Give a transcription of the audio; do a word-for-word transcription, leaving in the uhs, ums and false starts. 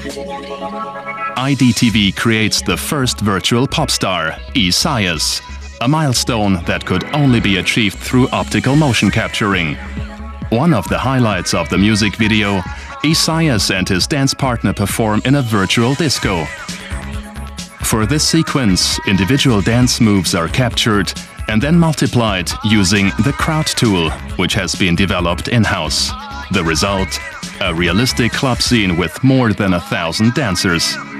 I D T V creates the first virtual pop star, Esaias, a milestone that could only be achieved through optical motion capturing. One of the highlights of the music video, Esaias and his dance partner perform in a virtual disco. For this sequence, individual dance moves are captured and then multiplied using the Crowd tool, which has been developed in-house. The result? A realistic club scene with more than a thousand dancers.